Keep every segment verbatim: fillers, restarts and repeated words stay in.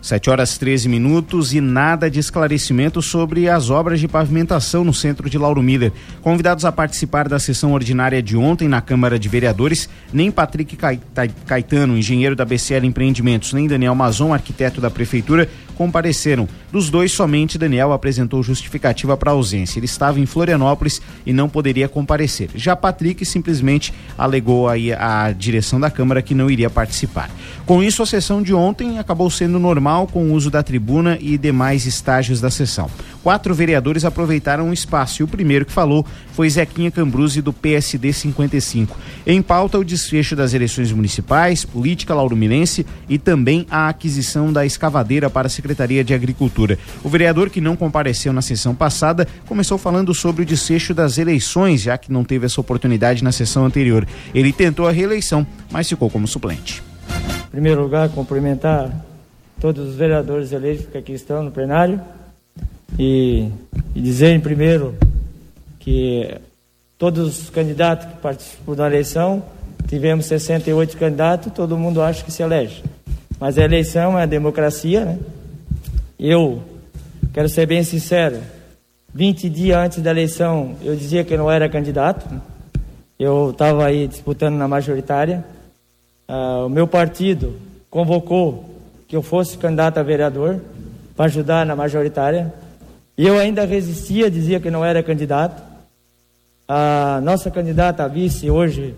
sete horas e treze minutos e nada de esclarecimento sobre as obras de pavimentação no centro de Lauro Miller. Convidados a participar da sessão ordinária de ontem na Câmara de Vereadores, nem Patrick Caetano, engenheiro da B C L Empreendimentos, nem Daniel Mazon, arquiteto da Prefeitura, compareceram. Dos dois, somente Daniel apresentou justificativa para a ausência. Ele estava em Florianópolis e não poderia comparecer. Já Patrick simplesmente alegou aí à direção da Câmara que não iria participar. Com isso, a sessão de ontem acabou sendo normal, com o uso da tribuna e demais estágios da sessão. Quatro vereadores aproveitaram o espaço e o primeiro que falou foi Zequinha Cambruzzi, do P S D cinquenta e cinco. Em pauta, o desfecho das eleições municipais, política lauromilense e também a aquisição da escavadeira para a Secretaria de Agricultura. O vereador, que não compareceu na sessão passada, começou falando sobre o desfecho das eleições, já que não teve essa oportunidade na sessão anterior. Ele tentou a reeleição, mas ficou como suplente. Em primeiro lugar, cumprimentar todos os vereadores eleitos que aqui estão no plenário e, e dizer em primeiro que todos os candidatos que participam da eleição, tivemos sessenta e oito candidatos, todo mundo acha que se elege. Mas a eleição é a democracia, né? Eu quero ser bem sincero, vinte dias antes da eleição eu dizia que eu não era candidato, eu estava aí disputando na majoritária, ah, o meu partido convocou que eu fosse candidato a vereador para ajudar na majoritária, e eu ainda resistia, dizia que não era candidato. A nossa candidata a vice hoje,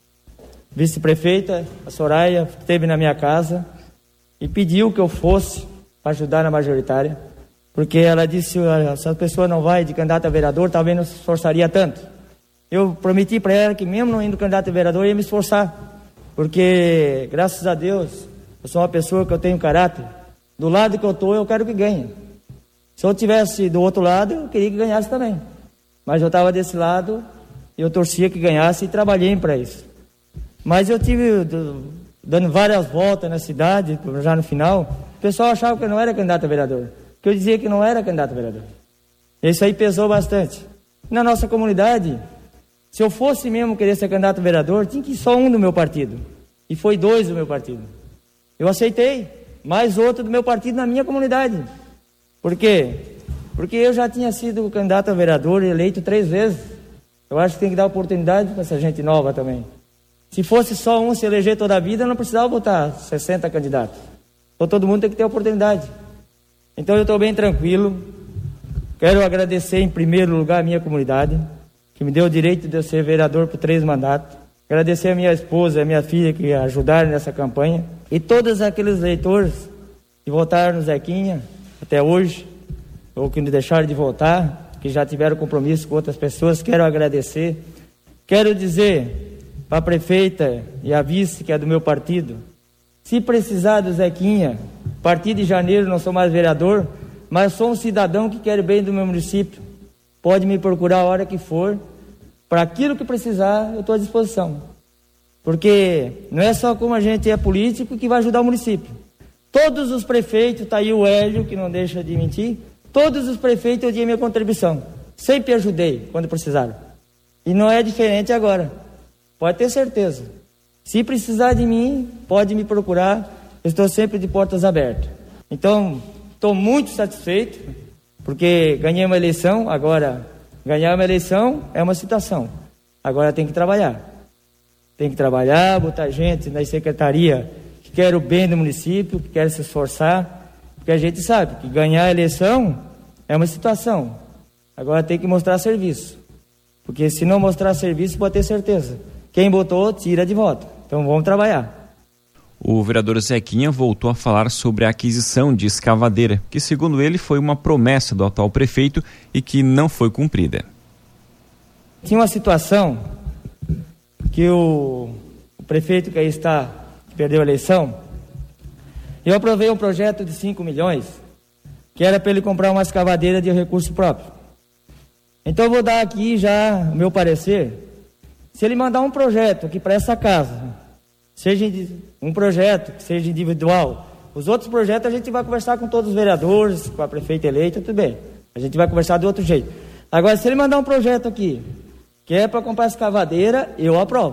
vice-prefeita, a Soraya, esteve na minha casa e pediu que eu fosse para ajudar na majoritária, porque ela disse, se a pessoa não vai de candidato a vereador, talvez não se esforçaria tanto. Eu prometi para ela que mesmo não indo candidato a vereador, eu ia me esforçar, porque graças a Deus eu sou uma pessoa que eu tenho caráter. Do lado que eu estou, eu quero que ganhe. Se eu tivesse do outro lado, eu queria que ganhasse também. Mas eu estava desse lado, eu torcia que ganhasse e trabalhei para isso. Mas eu tive, dando várias voltas na cidade, já no final, o pessoal achava que eu não era candidato a vereador, que eu dizia que não era candidato a vereador. Isso aí pesou bastante. Na nossa comunidade, se eu fosse mesmo querer ser candidato a vereador, tinha que ir só um do meu partido. E foi dois do meu partido. Eu aceitei, mais outro do meu partido na minha comunidade. Por quê? Porque eu já tinha sido candidato a vereador e eleito três vezes. Eu acho que tem que dar oportunidade para essa gente nova também. Se fosse só um se eleger toda a vida, eu não precisava botar sessenta candidatos. Então todo mundo tem que ter oportunidade. Então eu estou bem tranquilo. Quero agradecer em primeiro lugar a minha comunidade, que me deu o direito de eu ser vereador por três mandatos. Agradecer a minha esposa e a minha filha que ajudaram nessa campanha. E todos aqueles eleitores que votaram no Zequinha até hoje, ou que não deixaram de votar, que já tiveram compromisso com outras pessoas, quero agradecer. Quero dizer para a prefeita e a vice, que é do meu partido, se precisar do Zequinha, a partir de janeiro não sou mais vereador, mas sou um cidadão que quer bem do meu município. Pode me procurar a hora que for, para aquilo que precisar, eu estou à disposição. Porque não é só como a gente é político que vai ajudar o município. Todos os prefeitos, está aí o Hélio, que não deixa de mentir, todos os prefeitos eu dei minha contribuição. Sempre ajudei quando precisaram. E não é diferente agora. Pode ter certeza. Se precisar de mim, pode me procurar. Eu estou sempre de portas abertas. Então, estou muito satisfeito, porque ganhei uma eleição. Agora, ganhar uma eleição é uma situação. Agora tem que trabalhar. Tem que trabalhar, botar gente na secretaria que quer o bem do município, que quer se esforçar, porque a gente sabe que ganhar a eleição é uma situação. Agora tem que mostrar serviço, porque se não mostrar serviço, pode ter certeza, quem botou, tira de volta. Então vamos trabalhar. O vereador Zequinha voltou a falar sobre a aquisição de escavadeira, que segundo ele foi uma promessa do atual prefeito e que não foi cumprida. Tinha uma situação que o, o prefeito que aí está, que perdeu a eleição, eu aprovei um projeto de cinco milhões, que era para ele comprar uma escavadeira de recurso próprio. Então eu vou dar aqui já o meu parecer. Se ele mandar um projeto aqui para essa casa, seja um projeto que seja individual, os outros projetos a gente vai conversar com todos os vereadores, com a prefeita eleita, tudo bem. A gente vai conversar de outro jeito. Agora, se ele mandar um projeto aqui, que é para comprar escavadeira, eu aprovo.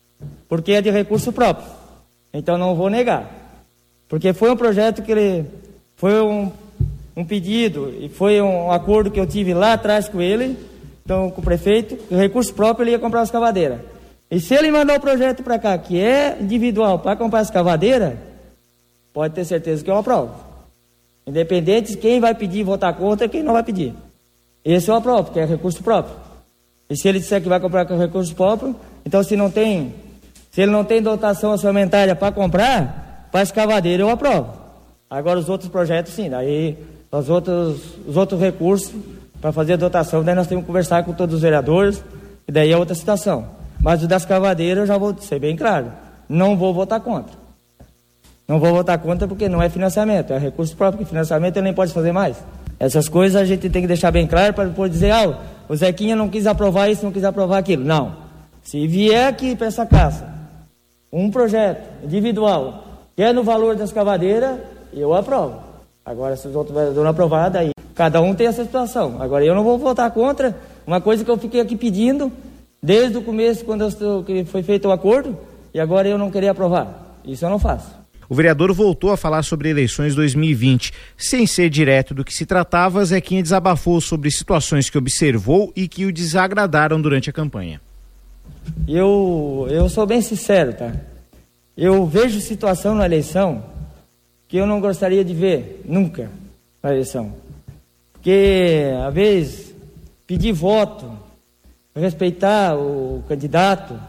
Porque é de recurso próprio. Então não vou negar. Porque foi um projeto que ele Foi um, um pedido e foi um acordo que eu tive lá atrás com ele, então com o prefeito, o recurso próprio ele ia comprar as escavadeiras. E se ele mandar o projeto para cá, que é individual, para comprar as escavadeiras, pode ter certeza que eu aprovo. Independente de quem vai pedir votar contra e quem não vai pedir. Esse eu aprovo, porque é recurso próprio. E se ele disser que vai comprar com recurso próprio, então se não tem, se ele não tem dotação orçamentária para comprar, para escavadeira eu aprovo. Agora os outros projetos sim, daí os outros, os outros recursos para fazer a dotação, daí nós temos que conversar com todos os vereadores, e daí é outra situação. Mas o das escavadeiras eu já vou ser bem claro, não vou votar contra. Não vou votar contra porque não é financiamento, é recurso próprio, porque financiamento ele nem pode fazer mais. Essas coisas a gente tem que deixar bem claro para depois dizer, ah, o Zequinha não quis aprovar isso, não quis aprovar aquilo. Não. Se vier aqui para essa casa um projeto individual que é no valor da escavadeira, eu aprovo. Agora, se os outros vereadores não aprovar, daí cada um tem essa situação. Agora, eu não vou votar contra uma coisa que eu fiquei aqui pedindo desde o começo, quando eu estou, que foi feito o acordo, e agora eu não queria aprovar. Isso eu não faço. O vereador voltou a falar sobre eleições dois mil e vinte. Sem ser direto do que se tratava, Zequinha desabafou sobre situações que observou e que o desagradaram durante a campanha. Eu, eu sou bem sincero, tá? Eu vejo situação na eleição que eu não gostaria de ver nunca na eleição. Porque, às vezes, pedir voto, respeitar o candidato,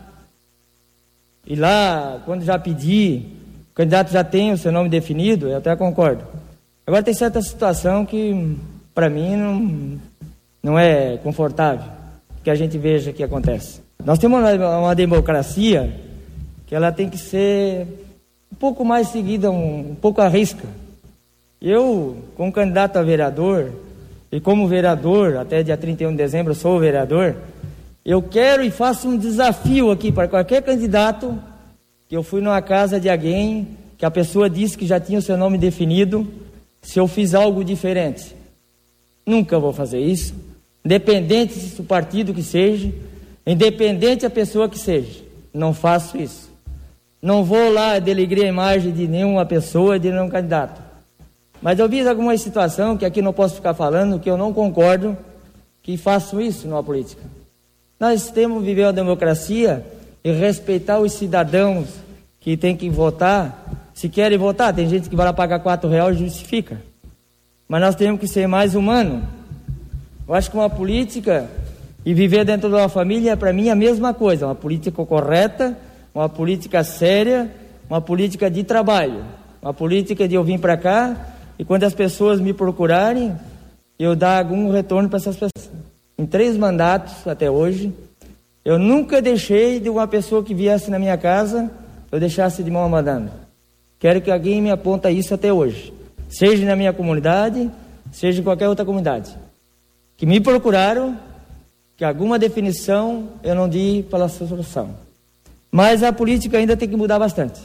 e lá, quando já pedi, o candidato já tem o seu nome definido, eu até concordo. Agora tem certa situação que, para mim, não, não é confortável que a gente veja que acontece. Nós temos uma, uma democracia que ela tem que ser um pouco mais seguida, um, um pouco à risca. Eu, como candidato a vereador, e como vereador, até dia trinta e um de dezembro eu sou vereador, eu quero e faço um desafio aqui para qualquer candidato que eu fui numa casa de alguém que a pessoa disse que já tinha o seu nome definido, se eu fiz algo diferente. Nunca vou fazer isso, independente do partido que seja, independente da pessoa que seja. Não faço isso. Não vou lá denegrir a imagem de nenhuma pessoa, de nenhum candidato. Mas eu vi alguma situação que aqui não posso ficar falando, que eu não concordo que faço isso numa política. Nós temos que viver uma democracia e respeitar os cidadãos que têm que votar. Se querem votar, tem gente que vai lá pagar quatro reais e justifica. Mas nós temos que ser mais humanos. Eu acho que uma política e viver dentro de uma família, para mim, é a mesma coisa. Uma política correta, uma política séria, uma política de trabalho. Uma política de eu vir para cá e quando as pessoas me procurarem, eu dar algum retorno para essas pessoas. Em três mandatos até hoje, eu nunca deixei de uma pessoa que viesse na minha casa, eu deixasse de mão mandando. Quero que alguém me aponta isso até hoje. Seja na minha comunidade, seja em qualquer outra comunidade. Que me procuraram, que alguma definição eu não dei para a solução. Mas a política ainda tem que mudar bastante.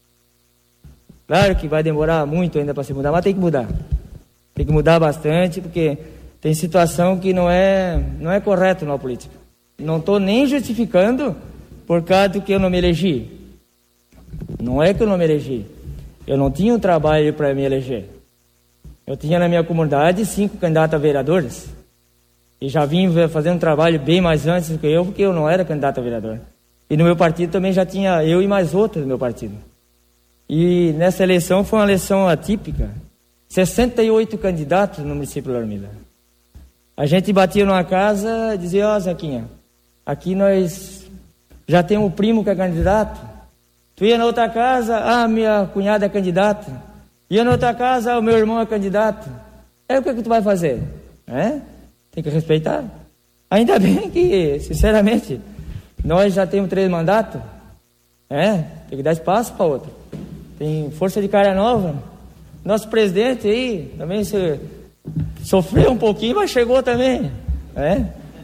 Claro que vai demorar muito ainda para se mudar, mas tem que mudar. Tem que mudar bastante, porque tem situação que não é, não é correto na política. Não estou nem justificando por causa do que eu não me elegi. Não é que eu não me elegi. Eu não tinha um trabalho para me eleger. Eu tinha na minha comunidade cinco candidatos a vereadores. E já vim fazendo um trabalho bem mais antes do que eu, porque eu não era candidato a vereador. E no meu partido também já tinha eu e mais outros do meu partido. E nessa eleição foi uma eleição atípica. sessenta e oito candidatos no município de Lauro Miller. A gente batia numa casa e dizia, ó, oh, Zequinha, aqui nós já temos um primo que é candidato. Tu ia na outra casa, ah, minha cunhada é candidata. Ia na outra casa, ah, o meu irmão é candidato. Aí o que, é que tu vai fazer? É? Tem que respeitar. Ainda bem que, sinceramente, nós já temos três mandatos. É, tem que dar espaço para outro. Tem força de cara nova. Nosso presidente aí também se sofreu um pouquinho, mas chegou também. É?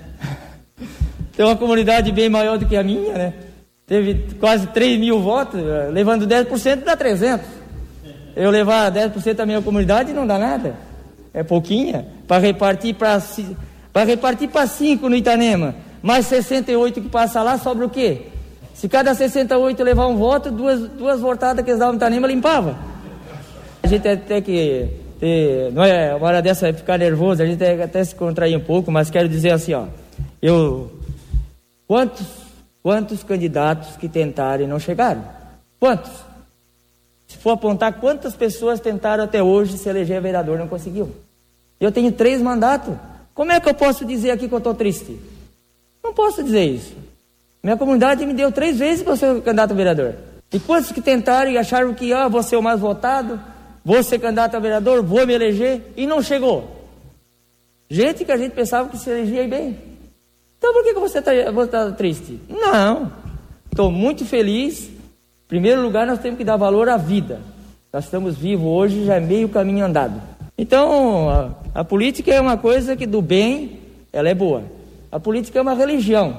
Tem uma comunidade bem maior do que a minha, né? Teve quase três mil votos, levando dez por cento dá trezentos. Eu levar dez por cento da minha comunidade não dá nada. É pouquinha. Para repartir para para repartir para cinco no Itanema, mais sessenta e oito que passa lá, sobra o quê? Se cada sessenta e oito levar um voto, duas, duas votadas que eles davam no Itanema limpava. A gente tem que ter, não é uma hora dessa ficar nervoso, a gente até se contrair um pouco, mas quero dizer assim, ó, eu, quantos, quantos candidatos que tentaram e não chegaram? Quantos? Se for apontar quantas pessoas tentaram até hoje se eleger vereador, não conseguiu. Eu tenho três mandatos. Como é que eu posso dizer aqui que eu estou triste? Não posso dizer isso. Minha comunidade me deu três vezes para ser candidato a vereador. E quantos que tentaram e acharam que ah, vou ser o mais votado, vou ser candidato a vereador, vou me eleger, e não chegou. Gente que a gente pensava que se elegia bem. Então por que, que você está triste? Não. Estou muito feliz. Em primeiro lugar, nós temos que dar valor à vida. Nós estamos vivos hoje, já é meio caminho andado. Então, a, a política é uma coisa que do bem, ela é boa. A política é uma religião.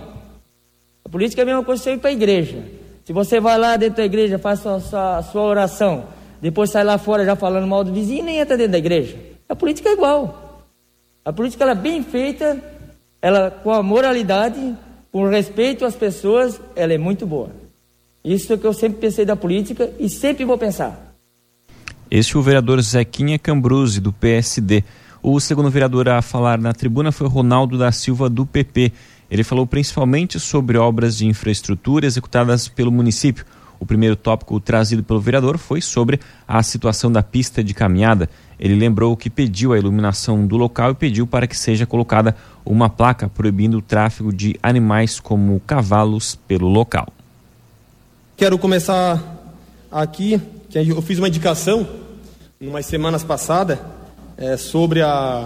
A política é a mesma coisa que você ir para a igreja. Se você vai lá dentro da igreja, faz a sua, sua, sua oração, depois sai lá fora já falando mal do vizinho, nem entra dentro da igreja. A política é igual. A política, ela é bem feita, ela com a moralidade, com respeito às pessoas, ela é muito boa. Isso é o que eu sempre pensei da política e sempre vou pensar. Este é o vereador Zequinha Cambruzzi, do P S D. O segundo vereador a falar na tribuna foi Ronaldo da Silva, do P P. Ele falou principalmente sobre obras de infraestrutura executadas pelo município. O primeiro tópico trazido pelo vereador foi sobre a situação da pista de caminhada. Ele lembrou que pediu a iluminação do local e pediu para que seja colocada uma placa proibindo o tráfego de animais como cavalos pelo local. Quero começar aqui, que eu fiz uma indicação, umas semanas passadas, é, sobre a,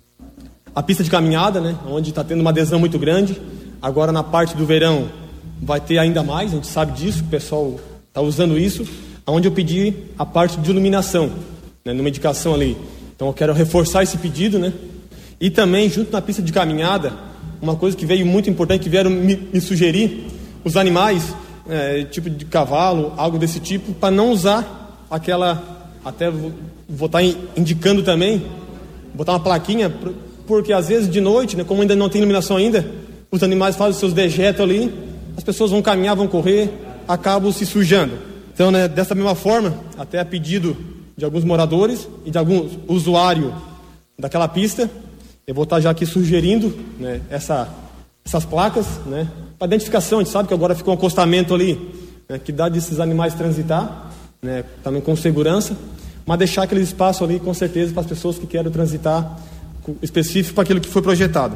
a pista de caminhada, né, onde está tendo uma adesão muito grande. Agora na parte do verão vai ter ainda mais, a gente sabe disso, o pessoal está usando isso, onde eu pedi a parte de iluminação, né, numa indicação ali. Então eu quero reforçar esse pedido, né? E também, junto na pista de caminhada, uma coisa que veio muito importante, que vieram me, me sugerir, os animais, é, tipo de cavalo, algo desse tipo, para não usar aquela, até vou, vou estar indicando também, botar uma plaquinha, porque às vezes de noite, né, como ainda não tem iluminação ainda, os animais fazem os seus dejetos ali, as pessoas vão caminhar, vão correr, acabam se sujando. Então, né, dessa mesma forma, até a pedido de alguns moradores e de alguns usuários daquela pista, eu vou estar já aqui sugerindo, né, essa, essas placas, né, para identificação. A gente sabe que agora ficou um acostamento ali, né, que dá desses animais transitar, né, também com segurança, mas deixar aquele espaço ali com certeza para as pessoas que querem transitar, específico para aquilo que foi projetado.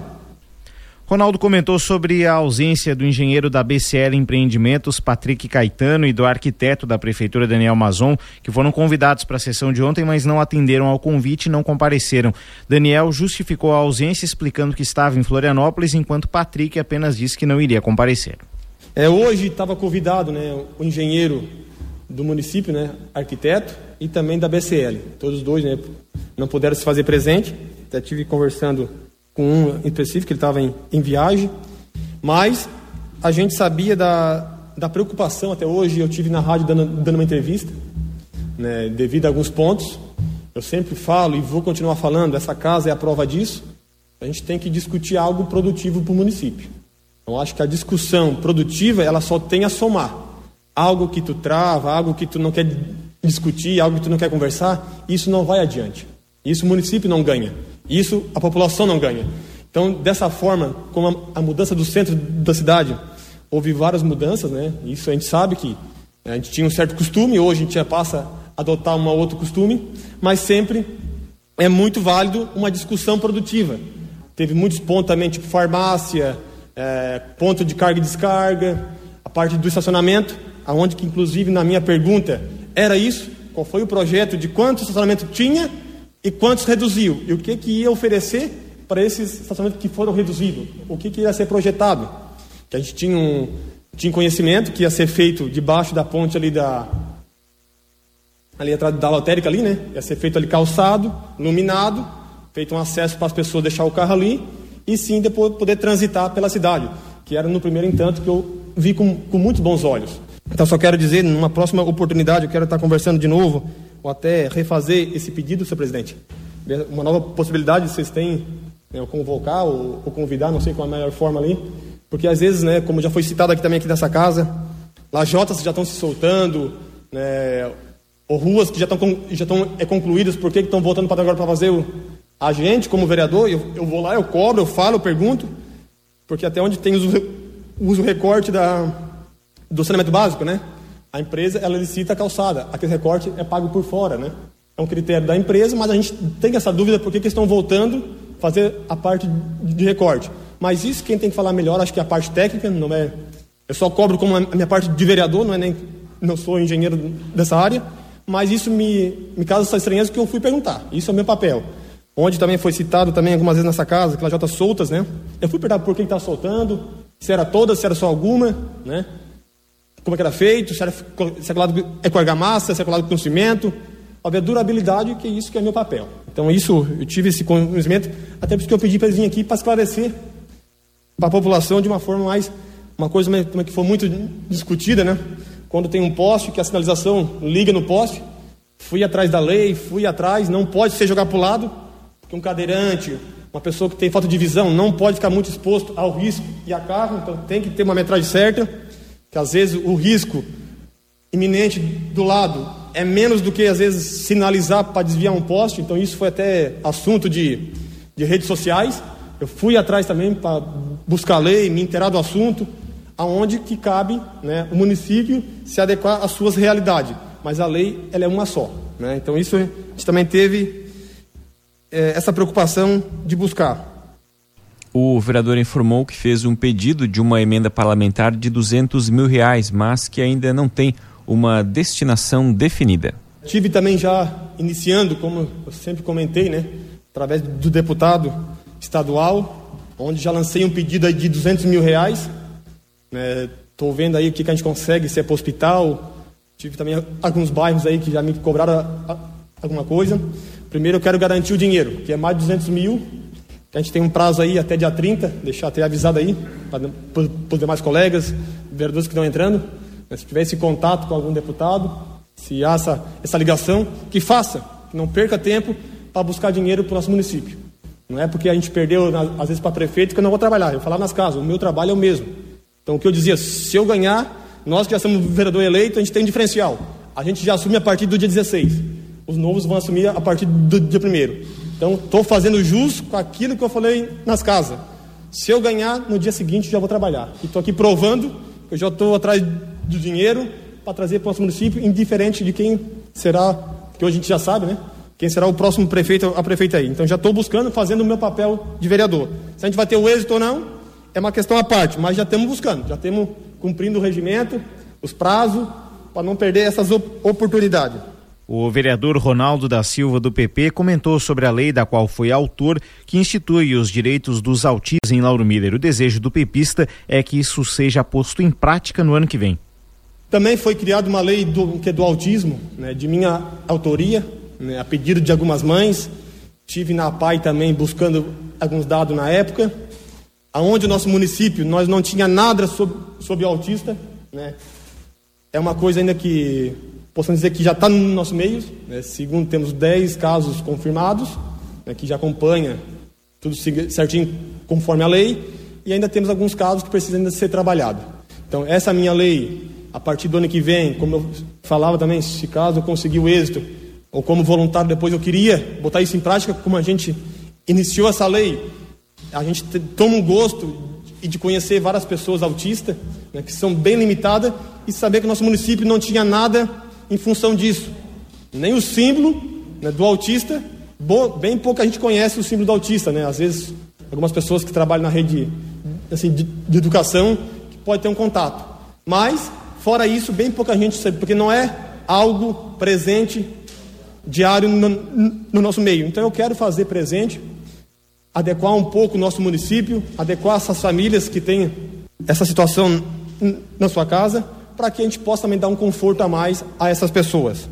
Ronaldo comentou sobre a ausência do engenheiro da B C L Empreendimentos, Patrick Caetano, e do arquiteto da Prefeitura, Daniel Mazon, que foram convidados para a sessão de ontem, mas não atenderam ao convite e não compareceram. Daniel justificou a ausência, explicando que estava em Florianópolis, enquanto Patrick apenas disse que não iria comparecer. É, hoje estava convidado, né, o engenheiro do município, né, arquiteto, e também da B C L. Todos os dois, né, não puderam se fazer presente. Até estive conversando com um em específico, ele estava em, em viagem, mas a gente sabia da, da preocupação. Até hoje eu tive na rádio dando, dando uma entrevista, né, devido a alguns pontos. Eu sempre falo e vou continuar falando, essa casa é a prova disso. A gente tem que discutir algo produtivo para o município. Eu acho que a discussão produtiva, ela só tem a somar. Algo que tu trava, algo que tu não quer discutir, algo que tu não quer conversar, isso não vai adiante. Isso o município não ganha. Isso a população não ganha. Então, dessa forma, com a, a mudança do centro da cidade, houve várias mudanças, né? Isso a gente sabe que a gente tinha um certo costume, hoje a gente já passa a adotar um outro costume, mas sempre é muito válido uma discussão produtiva. Teve muitos pontos também, tipo farmácia, é, ponto de carga e descarga, a parte do estacionamento, aonde que inclusive na minha pergunta era isso, qual foi o projeto de quanto estacionamento tinha e quantos reduziu, e o que que ia oferecer para esses estacionamentos que foram reduzidos, o que que ia ser projetado. Que a gente tinha um tinha conhecimento que ia ser feito debaixo da ponte ali da ali atrás da lotérica ali, né? Ia ser feito ali calçado, iluminado, feito um acesso para as pessoas deixar o carro ali e sim depois poder transitar pela cidade, que era no primeiro entanto que eu vi com, com muitos bons olhos. Então só quero dizer, numa próxima oportunidade eu quero estar conversando de novo ou até refazer esse pedido, senhor presidente. Uma nova possibilidade vocês têm, né, convocar ou, ou convidar, não sei qual é a melhor forma ali, porque às vezes, né, como já foi citado aqui também aqui nessa casa, lajotas já estão se soltando, né, ou ruas que já estão já estão é, concluídas, por que estão voltando para agora para fazer o, a gente, como vereador, eu, eu vou lá, eu cobro, eu falo, eu pergunto, porque até onde tem uso, uso recorte da, do saneamento básico, né? A empresa, ela licita a calçada, aquele recorte é pago por fora, né? É um critério da empresa, mas a gente tem essa dúvida por que eles estão voltando a fazer a parte de recorte. Mas isso quem tem que falar melhor, acho que é a parte técnica, não é... Eu só cobro como a minha parte de vereador, não é nem... Não sou engenheiro dessa área, mas isso me, me causa essa estranheza que eu fui perguntar. Isso é o meu papel. Onde também foi citado também algumas vezes nessa casa, aquelas jotas soltas, né? Eu fui perguntar por que está soltando, se era todas, se era só alguma, né? Como é que era feito, se era, se era colado é com argamassa, se era colado com cimento, a ver durabilidade, que é isso que é meu papel. Então isso, eu tive esse conhecimento, até porque eu pedi para eles virem aqui para esclarecer para a população de uma forma mais, uma coisa que foi muito discutida, né? Quando tem um poste, que a sinalização liga no poste, fui atrás da lei, fui atrás, não pode ser jogar para o lado, porque um cadeirante, uma pessoa que tem falta de visão, não pode ficar muito exposto ao risco e a carro, então tem que ter uma metragem certa, que às vezes o risco iminente do lado é menos do que às vezes sinalizar para desviar um poste, então isso foi até assunto de, de redes sociais. Eu fui atrás também para buscar a lei, me inteirar do assunto, aonde que cabe, né, o município se adequar às suas realidades, mas a lei ela é uma só, né? Então isso a gente também teve é, essa preocupação de buscar. O vereador informou que fez um pedido de uma emenda parlamentar de duzentos mil reais, mas que ainda não tem uma destinação definida. Tive também já iniciando, como eu sempre comentei, né, através do deputado estadual, onde já lancei um pedido aí de duzentos mil reais. Estou né, vendo aí o que, que a gente consegue, se é para o hospital. Tive também alguns bairros aí que já me cobraram a, a, alguma coisa. Primeiro eu quero garantir o dinheiro, que é mais de duzentos mil. A gente tem um prazo aí até dia trinta, deixar até avisado aí para os demais colegas, vereadores que estão entrando. Se tiver esse contato com algum deputado, se há essa, essa ligação, que faça, que não perca tempo para buscar dinheiro para o nosso município. Não é porque a gente perdeu, às vezes, para prefeito que eu não vou trabalhar. Eu vou falar nas casas, o meu trabalho é o mesmo. Então, o que eu dizia, se eu ganhar, nós que já somos vereador eleito, a gente tem um diferencial. A gente já assume a partir do dia dezesseis. Os novos vão assumir a partir do dia primeiro. Então, estou fazendo jus com aquilo que eu falei nas casas. Se eu ganhar, no dia seguinte já vou trabalhar. E estou aqui provando que eu já estou atrás do dinheiro para trazer para o nosso município, indiferente de quem será, que hoje a gente já sabe, né? Quem será o próximo prefeito, a prefeita aí. Então, já estou buscando, fazendo o meu papel de vereador. Se a gente vai ter o êxito ou não, é uma questão à parte, mas já estamos buscando, já estamos cumprindo o regimento, os prazos, para não perder essas oportunidades. O vereador Ronaldo da Silva, do P P, comentou sobre a lei da qual foi autor, que institui os direitos dos autistas em Lauro Miller. O desejo do pepista é que isso seja posto em prática no ano que vem. Também foi criada uma lei do, que é do autismo, né, de minha autoria, né, a pedido de algumas mães. Tive na A P A I também buscando alguns dados na época, aonde o nosso município nós não tinha nada sobre, sobre autista, né. É uma coisa ainda que posso dizer que já está no nosso meio, né? Segundo, temos dez casos confirmados, né, que já acompanha tudo certinho conforme a lei, e ainda temos alguns casos que precisam ainda ser trabalhados. Então, essa minha lei, a partir do ano que vem, como eu falava também, se caso eu conseguir o êxito, ou como voluntário depois eu queria botar isso em prática, como a gente iniciou essa lei, a gente toma um gosto e de conhecer várias pessoas autistas, né, que são bem limitadas, e saber que o nosso município não tinha nada em função disso, nem o símbolo, né, do autista. Bom, bem pouca gente conhece o símbolo do autista, né? Às vezes algumas pessoas que trabalham na rede assim, de, de educação que pode ter um contato, mas fora isso bem pouca gente sabe, porque não é algo presente diário no, no nosso meio. Então eu quero fazer presente, adequar um pouco o nosso município, adequar essas famílias que têm essa situação na sua casa, para que a gente possa também dar um conforto a mais a essas pessoas.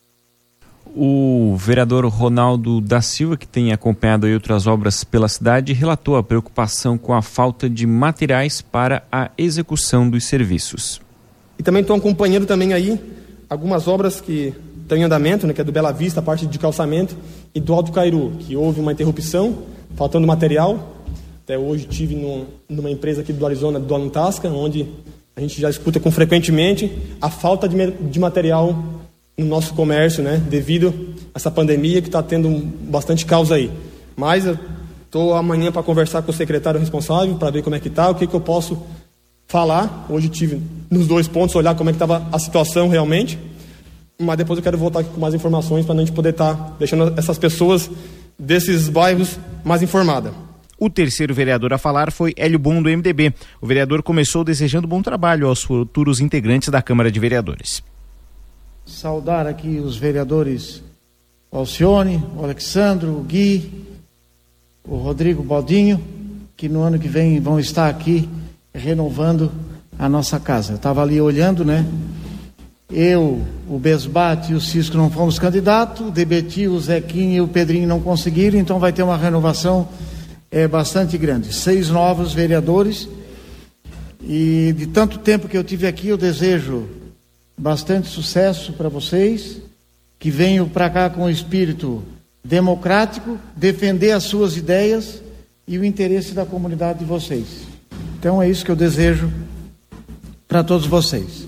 O vereador Ronaldo da Silva, que tem acompanhado aí outras obras pela cidade, relatou a preocupação com a falta de materiais para a execução dos serviços. E também estou acompanhando também aí algumas obras que estão em andamento, né, que é do Bela Vista, a parte de calçamento, e do Alto Cairu, que houve uma interrupção, faltando material. Até hoje tive num, numa empresa aqui do Arizona, do Alantasca, onde a gente já escuta com frequentemente a falta de, de material no nosso comércio, né, devido a essa pandemia que está tendo bastante caos aí. Mas eu estou amanhã para conversar com o secretário responsável para ver como é que está, o que, que eu posso falar. Hoje tive nos dois pontos, olhar como é que estava a situação realmente, mas depois eu quero voltar aqui com mais informações para a gente poder estar tá deixando essas pessoas desses bairros mais informadas. O terceiro vereador a falar foi Hélio Bom, do M D B. O vereador começou desejando bom trabalho aos futuros integrantes da Câmara de Vereadores. Saudar aqui os vereadores Alcione, o Alexandro, o Gui, o Rodrigo Baldinho, que no ano que vem vão estar aqui renovando a nossa casa. Eu estava ali olhando, né? Eu, o Besbate e o Cisco não fomos candidatos, o Debeti, o Zequinha e o Pedrinho não conseguiram, então vai ter uma renovação é, bastante grande. Seis novos vereadores, e de tanto tempo que eu tive aqui, eu desejo bastante sucesso para vocês, que venham para cá com o espírito democrático, defender as suas ideias e o interesse da comunidade de vocês. Então é isso que eu desejo para todos vocês.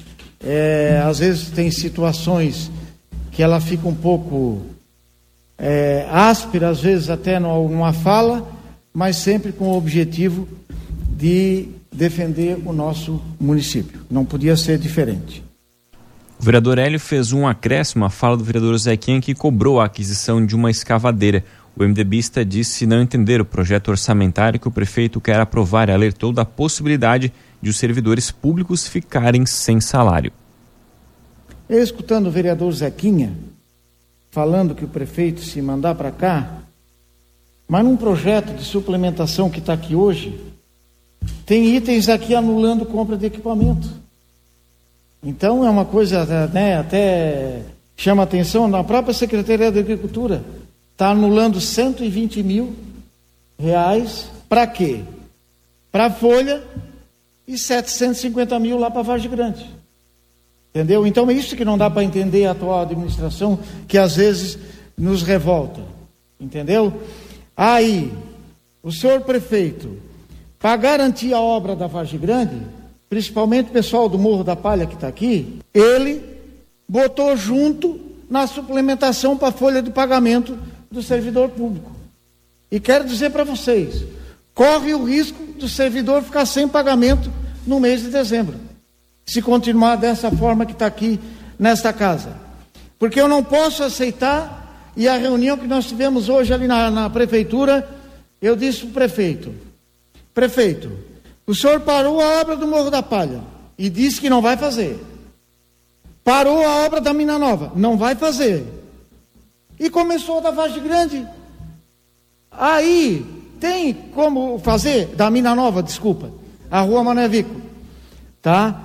É, às vezes tem situações que ela fica um pouco é, áspera, às vezes até numa fala, mas sempre com o objetivo de defender o nosso município. Não podia ser diferente. O vereador Hélio fez um acréscimo à fala do vereador Zequinha, que cobrou a aquisição de uma escavadeira. O MDBista disse não entender o projeto orçamentário que o prefeito quer aprovar e alertou da possibilidade de os servidores públicos ficarem sem salário. Eu, escutando o vereador Zequinha falando que o prefeito se mandar para cá, mas num projeto de suplementação que está aqui hoje, tem itens aqui anulando compra de equipamento. Então é uma coisa, né, até chama atenção, na própria Secretaria da Agricultura está anulando cento e vinte mil reais para quê? Para a folha e setecentos e cinquenta mil lá para a Vargem Grande. Entendeu? Então é isso que não dá para entender a atual administração, que às vezes nos revolta. Entendeu? Aí, o senhor prefeito, para garantir a obra da Vargem Grande, principalmente o pessoal do Morro da Palha que está aqui, ele botou junto na suplementação para a folha de pagamento do servidor público. E quero dizer para vocês, corre o risco do servidor ficar sem pagamento no mês de dezembro, se continuar dessa forma que está aqui nesta casa. Porque eu não posso aceitar, e a reunião que nós tivemos hoje ali na, na prefeitura, eu disse para o prefeito, prefeito, o senhor parou a obra do Morro da Palha e disse que não vai fazer. Parou a obra da Mina Nova, não vai fazer. E começou da Vargem Grande. Aí, tem como fazer, da Mina Nova, desculpa, a Rua Mané Vico, tá?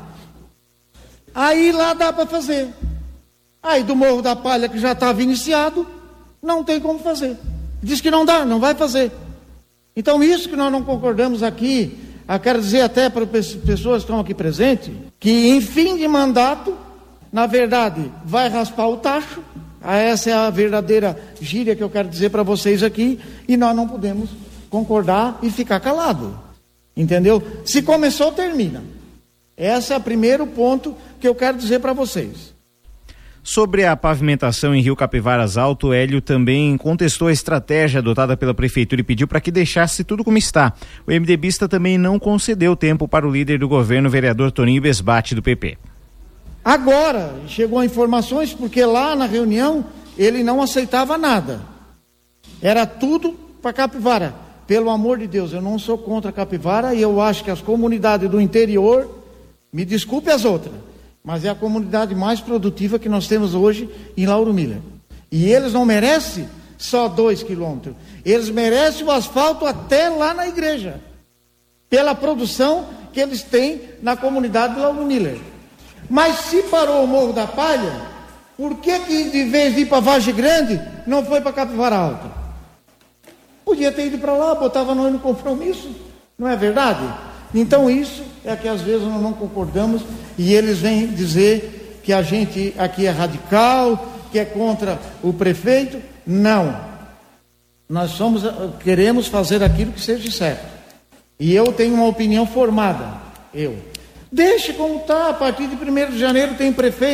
Aí lá dá para fazer. Aí do Morro da Palha, que já estava iniciado, não tem como fazer. Diz que não dá, não vai fazer. Então isso que nós não concordamos aqui, eu quero dizer até para as pessoas que estão aqui presentes, que em fim de mandato, na verdade, vai raspar o tacho. Essa é a verdadeira gíria que eu quero dizer para vocês aqui, e nós não podemos concordar e ficar calado. Entendeu? Se começou, termina. Esse é o primeiro ponto que eu quero dizer para vocês. Sobre a pavimentação em Rio Capivaras Alto, Hélio também contestou a estratégia adotada pela prefeitura e pediu para que deixasse tudo como está. O MDBista também não concedeu tempo para o líder do governo, vereador Toninho Besbate, do P P. Agora, chegou informações, porque lá na reunião ele não aceitava nada. Era tudo para Capivara. Pelo amor de Deus, eu não sou contra Capivara, e eu acho que as comunidades do interior, me desculpe as outras, mas é a comunidade mais produtiva que nós temos hoje em Lauro Miller. E eles não merecem só dois quilômetros. Eles merecem o asfalto até lá na igreja, pela produção que eles têm na comunidade de Lauro Miller. Mas se parou o Morro da Palha, por que que de vez de ir para Vargem Grande, não foi para Capivara Alta? Podia ter ido para lá, botava nós no compromisso, não é verdade? Então isso é que às vezes nós não concordamos, e eles vêm dizer que a gente aqui é radical, que é contra o prefeito. Não. Nós somos, queremos fazer aquilo que seja certo. E eu tenho uma opinião formada. Eu. Deixe como está, a partir de primeiro de janeiro tem prefeito.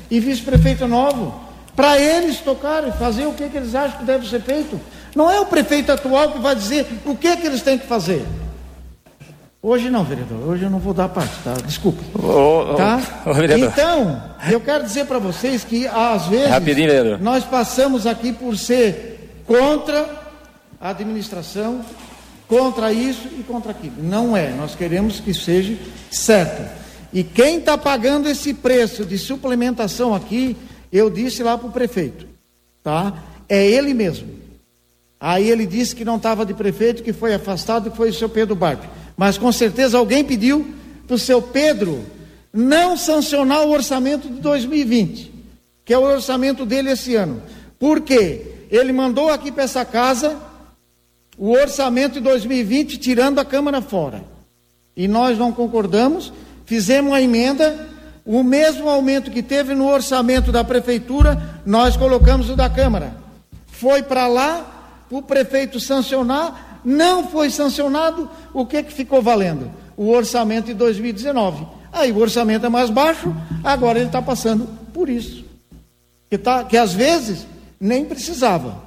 e vice-prefeito novo, para eles tocarem, fazer o que, que eles acham que deve ser feito. Não é o prefeito atual que vai dizer o que, que eles têm que fazer. Hoje não, vereador, hoje eu não vou dar parte, tá? Desculpe. Ô, tá? ô, vereador. Então, eu quero dizer para vocês que às vezes Rapidinho, vereador. nós passamos aqui por ser contra a administração, contra isso e contra aquilo. Não é, nós queremos que seja certo. E quem está pagando esse preço de suplementação aqui, eu disse lá para o prefeito, tá? É ele mesmo. Aí ele disse que não estava de prefeito, que foi afastado, que foi o seu Pedro Barbe. Mas com certeza alguém pediu para o seu Pedro não sancionar o orçamento de dois mil e vinte, que é o orçamento dele esse ano. Por quê? Ele mandou aqui para essa casa o orçamento de dois mil e vinte, tirando a Câmara fora. E nós não concordamos, fizemos uma emenda, o mesmo aumento que teve no orçamento da Prefeitura, nós colocamos o da Câmara. Foi para lá, o prefeito sancionar, não foi sancionado, o que que ficou valendo? O orçamento de dois mil e dezenove. Aí o orçamento é mais baixo, agora ele está passando por isso. Que, tá, que às vezes nem precisava.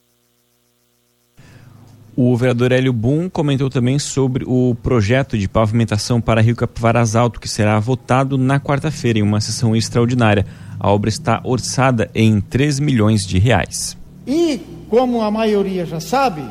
O vereador Hélio Boom comentou também sobre o projeto de pavimentação para Rio Capivaras Alto, que será votado na quarta-feira em uma sessão extraordinária. A obra está orçada em três milhões de reais. E, como a maioria já sabe,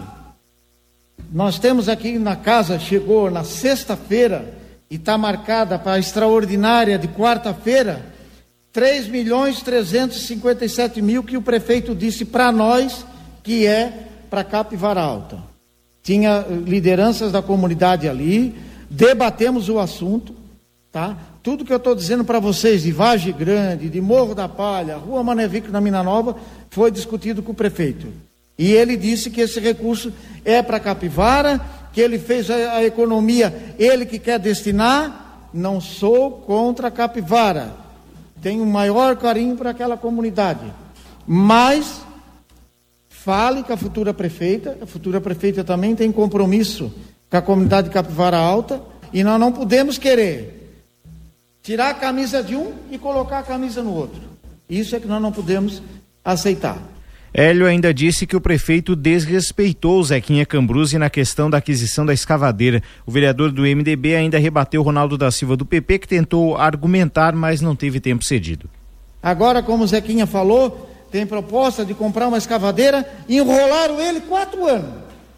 nós temos aqui na casa, chegou na sexta-feira e está marcada para a extraordinária de quarta-feira, três milhões trezentos e cinquenta e sete mil que o prefeito disse para nós que é para Capivara Alta. Tinha lideranças da comunidade ali, debatemos o assunto, tá? Tudo que eu estou dizendo para vocês de Vargem Grande, de Morro da Palha, Rua Manevico na Mina Nova, foi discutido com o prefeito. E ele disse que esse recurso é para Capivara, que ele fez a, a economia, ele que quer destinar. Não sou contra Capivara, tenho o maior carinho para aquela comunidade, mas fale com a futura prefeita, a futura prefeita também tem compromisso com a comunidade de Capivara Alta, e nós não podemos querer tirar a camisa de um e colocar a camisa no outro. Isso é que nós não podemos aceitar. Hélio ainda disse que o prefeito desrespeitou o Zequinha Cambruzzi na questão da aquisição da escavadeira. O vereador do M D B ainda rebateu Ronaldo da Silva do P P, que tentou argumentar, mas não teve tempo cedido. Agora, como o Zequinha falou, tem proposta de comprar uma escavadeira, enrolaram ele quatro anos.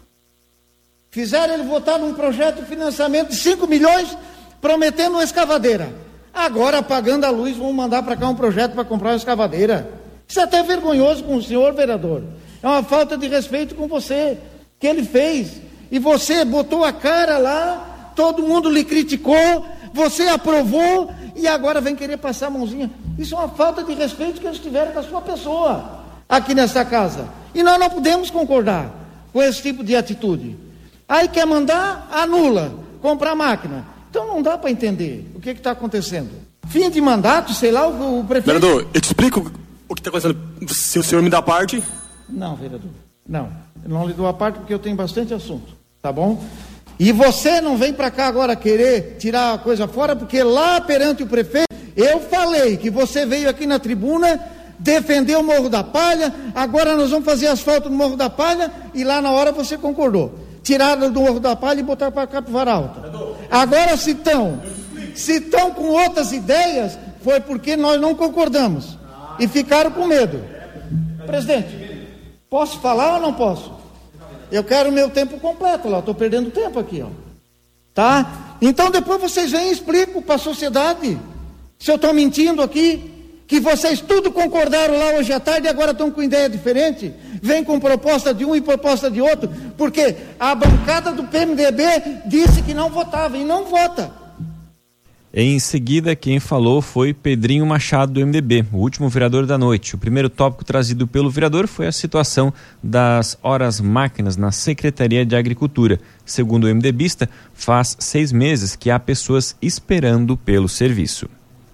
Fizeram ele votar num projeto de financiamento de cinco milhões, prometendo uma escavadeira. Agora, apagando a luz, vão mandar para cá um projeto para comprar uma escavadeira. Isso é até vergonhoso com o senhor, vereador. É uma falta de respeito com você, que ele fez. E você botou a cara lá, todo mundo lhe criticou, você aprovou e agora vem querer passar a mãozinha. Isso é uma falta de respeito que eles tiveram com a sua pessoa aqui nessa casa. E nós não podemos concordar com esse tipo de atitude. Aí quer mandar, anula, comprar máquina. Então não dá para entender o que está acontecendo. Fim de mandato, sei lá, o, o prefeito... Vereador, eu te explico o que está acontecendo, se o senhor me dá parte. Não, vereador, não. Eu não lhe dou a parte porque eu tenho bastante assunto, tá bom? E você não vem para cá agora querer tirar a coisa fora, porque lá perante o prefeito, eu falei que você veio aqui na tribuna, defendeu o Morro da Palha, agora nós vamos fazer asfalto no Morro da Palha, e lá na hora você concordou. Tiraram do Morro da Palha e botaram para Capivara Alta. Agora se estão, se estão com outras ideias, foi porque nós não concordamos. E ficaram com medo. Presidente, posso falar ou não posso? Eu quero o meu tempo completo lá, estou perdendo tempo aqui, ó. Tá? Então depois vocês vêm e explicam para a sociedade se eu estou mentindo aqui, que vocês tudo concordaram lá hoje à tarde e agora estão com ideia diferente, vem com proposta de um e proposta de outro, porque a bancada do P M D B disse que não votava e não vota. Em seguida, quem falou foi Pedrinho Machado, do M D B, o último vereador da noite. O primeiro tópico trazido pelo vereador foi a situação das horas máquinas na Secretaria de Agricultura. Segundo o MDBista, faz seis meses que há pessoas esperando pelo serviço.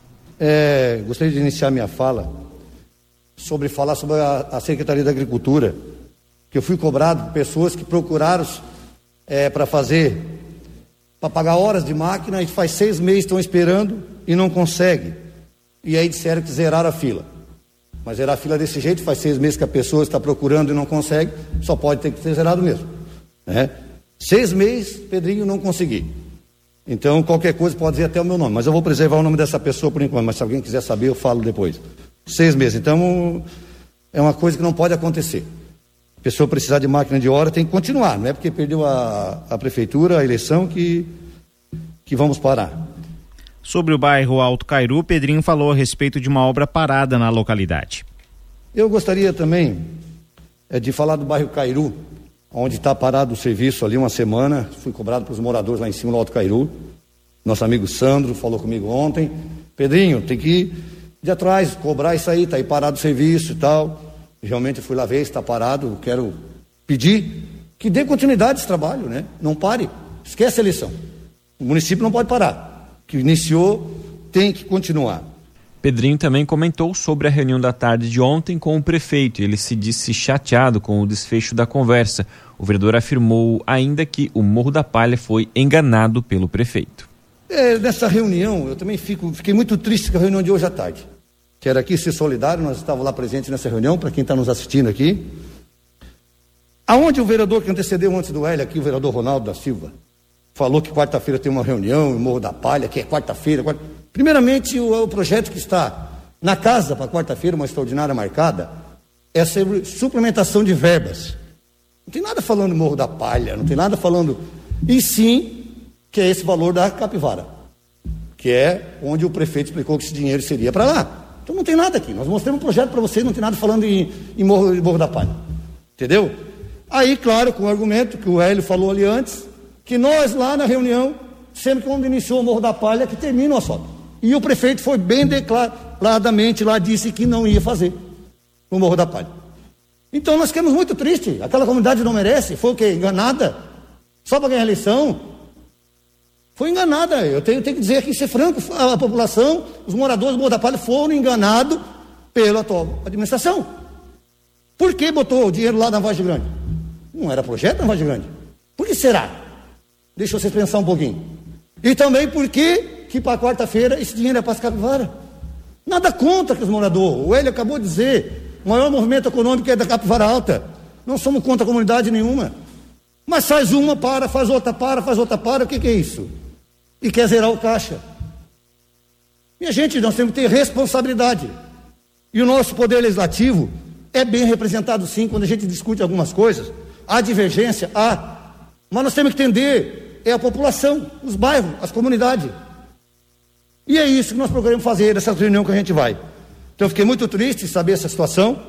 É, gostaria de iniciar minha fala sobre falar sobre a, a Secretaria da Agricultura, que eu fui cobrado por pessoas que procuraram é, para fazer... para pagar horas de máquina e faz seis meses estão esperando e não consegue. e aí disseram que zeraram a fila. Mas zerar a fila desse jeito, faz seis meses que a pessoa está procurando e não consegue, só pode ter que ser zerado mesmo, né? Seis meses, Pedrinho, não consegui. Então, qualquer coisa pode dizer até o meu nome, mas eu vou preservar o nome dessa pessoa por enquanto, mas se alguém quiser saber, eu falo depois. Seis meses, então, é uma coisa que não pode acontecer. A pessoa precisar de máquina de hora tem que continuar, não é porque perdeu a, a prefeitura, a eleição, que, que vamos parar. Sobre o bairro Alto Cairu, Pedrinho falou a respeito de uma obra parada na localidade. Eu gostaria também é, de falar do bairro Cairu, onde está parado o serviço ali uma semana. Fui cobrado pelos moradores lá em cima do Alto Cairu. Nosso amigo Sandro falou comigo ontem: Pedrinho, tem que ir de atrás, cobrar isso aí, está aí parado o serviço e tal. Realmente eu fui lá ver, está parado. Quero pedir que dê continuidade a esse trabalho, né? Não pare, esquece a eleição. O município não pode parar. Que iniciou, tem que continuar. Pedrinho também comentou sobre a reunião da tarde de ontem com o prefeito. Ele se disse chateado com o desfecho da conversa. O vereador afirmou ainda que o Morro da Palha foi enganado pelo prefeito. É, nessa reunião, eu também fico, fiquei muito triste com a reunião de hoje à tarde. Quero aqui ser solidário, nós estávamos lá presentes nessa reunião, para quem está nos assistindo aqui. Aonde o vereador que antecedeu antes do Hélio aqui, o vereador Ronaldo da Silva, falou que quarta-feira tem uma reunião em Morro da Palha, que é quarta-feira. Quarta... Primeiramente, o, o projeto que está na casa para quarta-feira, uma extraordinária marcada, é sobre suplementação de verbas. Não tem nada falando Morro da Palha, não tem nada falando... E sim, que é esse valor da capivara, que é onde o prefeito explicou que esse dinheiro seria para lá. Então não tem nada aqui. Nós mostramos um projeto para vocês, não tem nada falando em, em Morro, em Morro da Palha. Entendeu? Aí, claro, com o argumento que o Hélio falou ali antes, que nós lá na reunião, sempre quando iniciou o Morro da Palha, que termina o asfalto. E o prefeito foi bem declaradamente lá, disse que não ia fazer o Morro da Palha. Então nós ficamos muito tristes. Aquela comunidade não merece. Foi o quê? Enganada? Só para ganhar a eleição? Foi enganada. Eu tenho, tenho que dizer aqui, ser franco, a, a população, os moradores do Morro da Palha foram enganados pela atual administração. Por que botou o dinheiro lá na Vargem Grande? Não era projeto na Vargem Grande. Por que será? Deixa vocês pensar um pouquinho. E também por que que para quarta-feira esse dinheiro é para as capivaras? Nada contra que os moradores. O Hélio acabou de dizer, o maior movimento econômico é da Capivara Alta. Não somos contra a comunidade nenhuma. Mas faz uma para, faz outra para, faz outra para, o que que é isso? E quer zerar o caixa. Minha gente, nós temos que ter responsabilidade. E o nosso poder legislativo é bem representado sim, quando a gente discute algumas coisas. Há divergência, há. Mas nós temos que entender, é a população, os bairros, as comunidades. E é isso que nós procuramos fazer nessa reunião que a gente vai. Então eu fiquei muito triste de saber essa situação.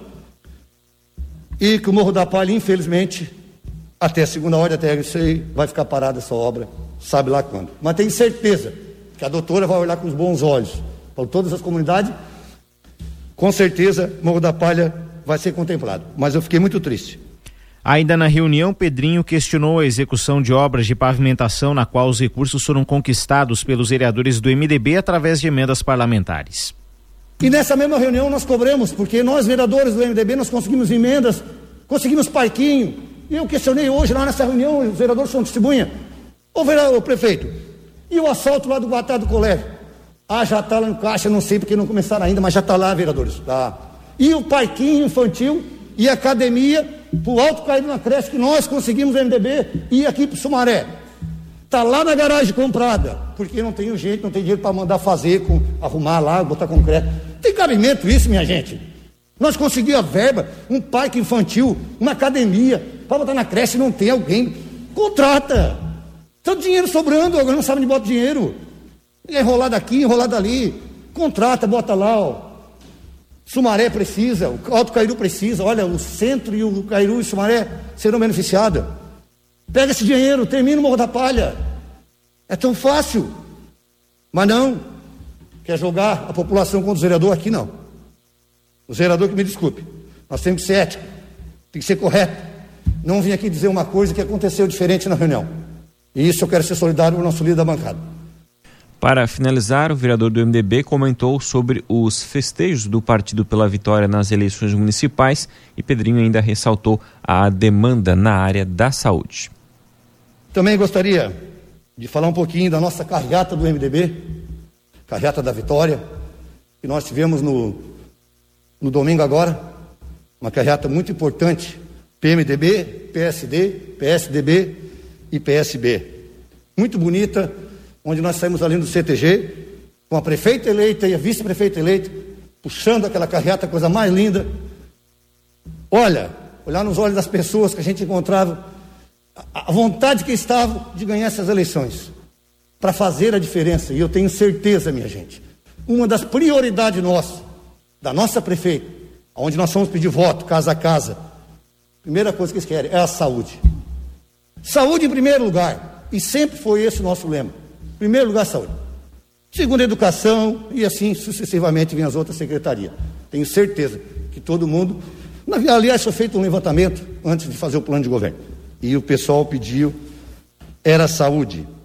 E que o Morro da Palha, infelizmente, até a segunda ordem, até eu sei, vai ficar parada essa obra, sabe lá quando. Mas tenho certeza que a doutora vai olhar com os bons olhos para todas as comunidades. Com certeza, Morro da Palha vai ser contemplado. Mas eu fiquei muito triste. Ainda na reunião, Pedrinho questionou a execução de obras de pavimentação na qual os recursos foram conquistados pelos vereadores do M D B através de emendas parlamentares. E nessa mesma reunião nós cobramos, porque nós, vereadores do M D B, nós conseguimos emendas, conseguimos parquinho. E eu questionei hoje lá nessa reunião, os vereadores são testemunha. Ô vereador, ô prefeito, e o asfalto lá do Guatá do Colégio? Ah, já está lá no caixa, não sei porque não começaram ainda, mas já está lá, vereadores. Tá. E o parquinho infantil e a academia para o Alto Cairu na creche que nós conseguimos no M D B e aqui para o Sumaré. Está lá na garagem comprada, porque não tem jeito, não tem dinheiro para mandar fazer, com, arrumar lá, botar concreto. Tem cabimento isso, minha gente? Nós conseguimos a verba, um parque infantil, uma academia, para botar na creche, não tem alguém. Contrata. Tanto dinheiro sobrando, agora não sabe onde bota dinheiro. É enrolado aqui, enrolado ali. Contrata, bota lá, ó. Sumaré precisa, o Alto Cairu precisa, olha, o centro e o Cairu e o Sumaré serão beneficiados. Pega esse dinheiro, termina o Morro da Palha. É tão fácil. Mas não, quer jogar a população contra o vereador aqui, não. O vereador que me desculpe, nós temos que ser ético, tem que ser correto. Não vim aqui dizer uma coisa que aconteceu diferente na reunião. E isso eu quero ser solidário com o nosso líder da bancada. Para finalizar, o vereador do M D B comentou sobre os festejos do Partido pela Vitória nas eleições municipais e Pedrinho ainda ressaltou a demanda na área da saúde. Também gostaria de falar um pouquinho da nossa carreata do M D B, carreata da Vitória, que nós tivemos no, no domingo agora, uma carreata muito importante, P M D B, P S D, P S D B e P S B. Muito bonita, onde nós saímos ali do C T G, com a prefeita eleita e a vice-prefeita eleita, puxando aquela carreata, coisa mais linda. Olha, olhar nos olhos das pessoas que a gente encontrava, a vontade que estava de ganhar essas eleições, para fazer a diferença. E eu tenho certeza, minha gente, uma das prioridades nossas, da nossa prefeita, onde nós fomos pedir voto, casa a casa, primeira coisa que eles querem é a saúde. Saúde em primeiro lugar, e sempre foi esse o nosso lema. Em primeiro lugar, saúde. Segundo, educação, e assim sucessivamente vem as outras secretarias. Tenho certeza que todo mundo... Aliás, foi feito um levantamento antes de fazer o plano de governo. E o pessoal pediu, era saúde.